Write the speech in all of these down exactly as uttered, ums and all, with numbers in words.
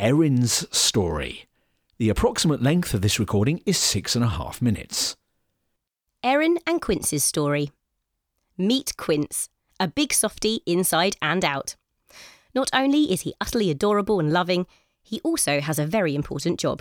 Erin's story. The approximate length of this recording is six and a half minutes. Erin and Quince's story. Meet Quince, a big softie inside and out. Not only is he utterly adorable and loving, he also has a very important job.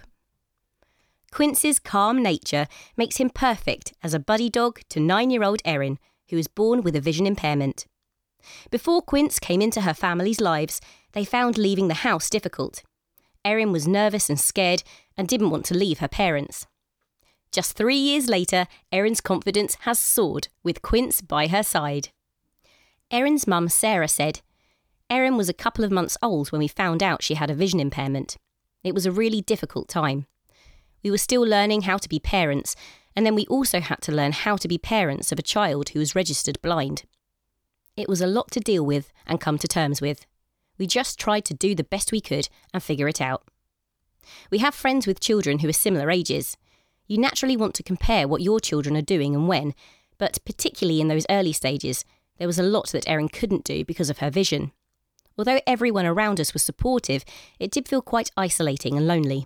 Quince's calm nature makes him perfect as a buddy dog to nine-year-old Erin, who was born with a vision impairment. Before Quince came into her family's lives, they found leaving the house difficult. Erin was nervous and scared and didn't want to leave her parents. Just three years later, Erin's confidence has soared with Quince by her side. Erin's mum, Sarah, said, "Erin was a couple of months old when we found out she had a vision impairment. It was a really difficult time. We were still learning how to be parents, and then we also had to learn how to be parents of a child who was registered blind. It was a lot to deal with and come to terms with. We just tried to do the best we could and figure it out. We have friends with children who are similar ages. You naturally want to compare what your children are doing and when, but particularly in those early stages, there was a lot that Erin couldn't do because of her vision. Although everyone around us was supportive, it did feel quite isolating and lonely."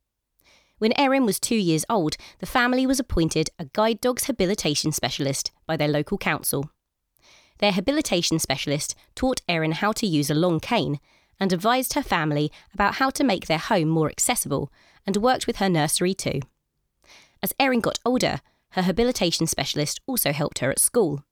When Erin was two years old, the family was appointed a guide dog's habilitation specialist by their local council. Their habilitation specialist taught Erin how to use a long cane and advised her family about how to make their home more accessible, and worked with her nursery too. As Erin got older, her habilitation specialist also helped her at school.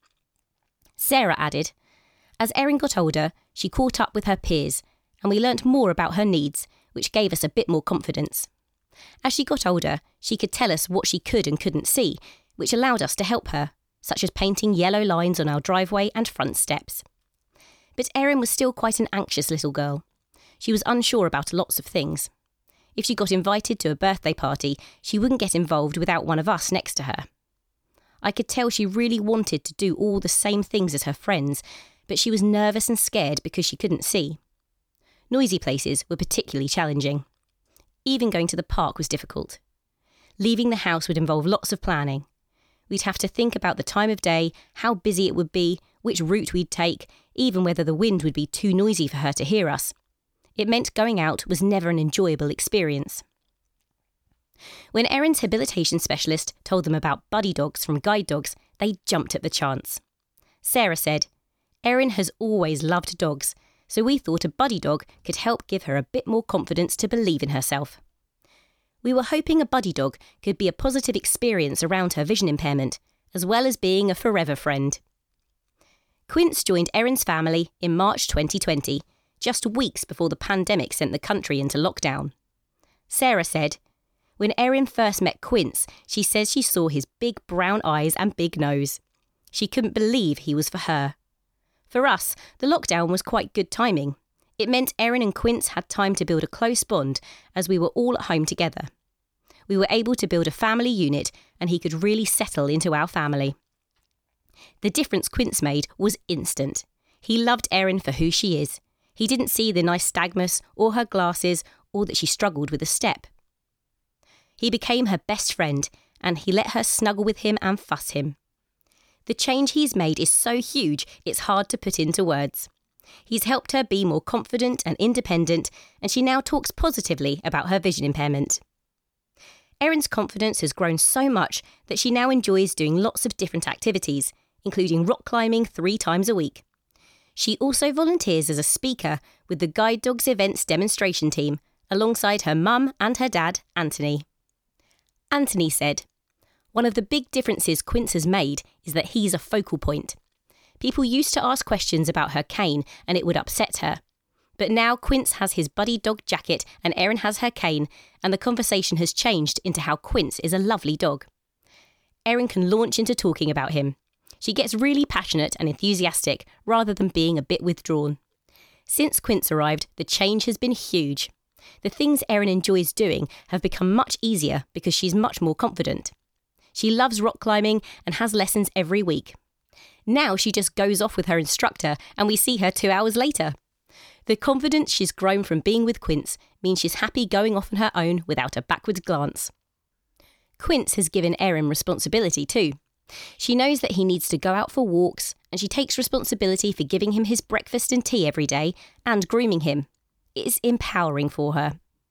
Sarah added, "As Erin got older, she caught up with her peers, and we learnt more about her needs, which gave us a bit more confidence. As she got older, she could tell us what she could and couldn't see, which allowed us to help her, such as painting yellow lines on our driveway and front steps. But Erin was still quite an anxious little girl. She was unsure about lots of things. If she got invited to a birthday party, she wouldn't get involved without one of us next to her. I could tell she really wanted to do all the same things as her friends, but she was nervous and scared because she couldn't see. Noisy places were particularly challenging. Even going to the park was difficult. Leaving the house would involve lots of planning. We'd have to think about the time of day, how busy it would be, which route we'd take, even whether the wind would be too noisy for her to hear us. It meant going out was never an enjoyable experience." When Erin's habilitation specialist told them about buddy dogs from guide dogs, they jumped at the chance. Sarah said, "Erin has always loved dogs, so we thought a buddy dog could help give her a bit more confidence to believe in herself. We were hoping a buddy dog could be a positive experience around her vision impairment, as well as being a forever friend." Quince joined Erin's family in March twenty twenty, just weeks before the pandemic sent the country into lockdown. Sarah said, "When Erin first met Quince, she says she saw his big brown eyes and big nose. She couldn't believe he was for her. For us, the lockdown was quite good timing. It meant Erin and Quince had time to build a close bond as we were all at home together. We were able to build a family unit and he could really settle into our family. The difference Quince made was instant. He loved Erin for who she is. He didn't see the nystagmus or her glasses or that she struggled with a step. He became her best friend and he let her snuggle with him and fuss him. The change he's made is so huge it's hard to put into words. He's helped her be more confident and independent, and she now talks positively about her vision impairment." Erin's confidence has grown so much that she now enjoys doing lots of different activities, including rock climbing three times a week. She also volunteers as a speaker with the Guide Dogs Events demonstration team, alongside her mum and her dad, Anthony. Anthony said, "One of the big differences Quince has made is that he's a focal point. People used to ask questions about her cane and it would upset her. But now Quince has his buddy dog jacket and Erin has her cane, and the conversation has changed into how Quince is a lovely dog. Erin can launch into talking about him. She gets really passionate and enthusiastic rather than being a bit withdrawn. Since Quince arrived, the change has been huge. The things Erin enjoys doing have become much easier because she's much more confident. She loves rock climbing and has lessons every week. Now she just goes off with her instructor and we see her two hours later. The confidence she's grown from being with Quince means she's happy going off on her own without a backwards glance." Quince has given Erin responsibility too. She knows that he needs to go out for walks, and she takes responsibility for giving him his breakfast and tea every day and grooming him. It is empowering for her.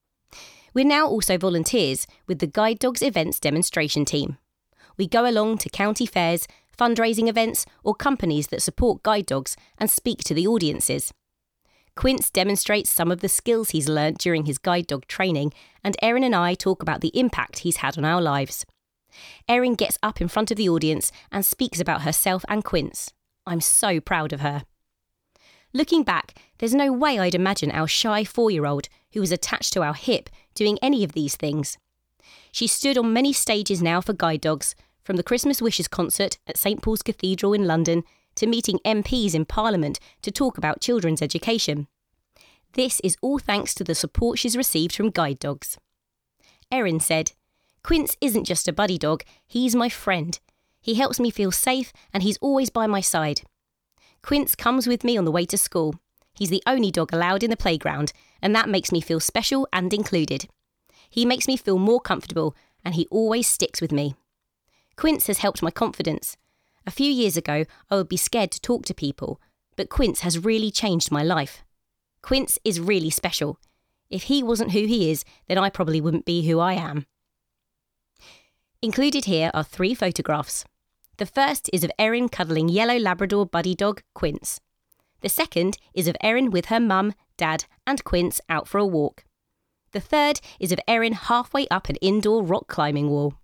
We're now also volunteers with the Guide Dogs Events Demonstration Team. We go along to county fairs, fundraising events, or companies that support guide dogs and speak to the audiences. Quince demonstrates some of the skills he's learnt during his guide dog training, and Erin and I talk about the impact he's had on our lives. Erin gets up in front of the audience and speaks about herself and Quince. I'm so proud of her. Looking back, there's no way I'd imagine our shy four-year-old, who was attached to our hip, doing any of these things. She stood on many stages now for guide dogs, from the Christmas Wishes concert at St Paul's Cathedral in London to meeting M Ps in Parliament to talk about children's education. This is all thanks to the support she's received from guide dogs. Erin said, "Quince isn't just a buddy dog, he's my friend. He helps me feel safe and he's always by my side. Quince comes with me on the way to school. He's the only dog allowed in the playground, and that makes me feel special and included. He makes me feel more comfortable, and he always sticks with me. Quince has helped my confidence. A few years ago, I would be scared to talk to people, but Quince has really changed my life. Quince is really special. If he wasn't who he is, then I probably wouldn't be who I am." Included here are three photographs. The first is of Erin cuddling yellow Labrador buddy dog Quince. The second is of Erin with her mum, dad and Quince out for a walk. The third is of Erin halfway up an indoor rock climbing wall.